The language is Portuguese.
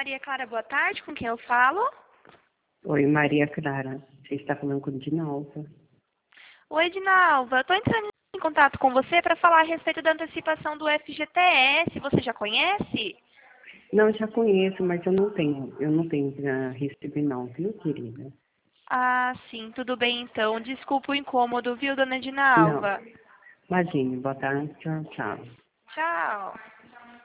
Maria Clara, boa tarde. Com quem eu falo? Oi, Maria Clara. Você está falando com Dinalva. Oi, Dinalva. Eu estou entrando em contato com você para falar a respeito da antecipação do FGTS. Você já conhece? Não, já conheço, mas eu não tenho para receber não, viu, querida? Ah, sim. Tudo bem, então. Desculpa o incômodo, viu, dona Não. Dinalva? Imagine, boa tarde, tchau, tchau. Tchau.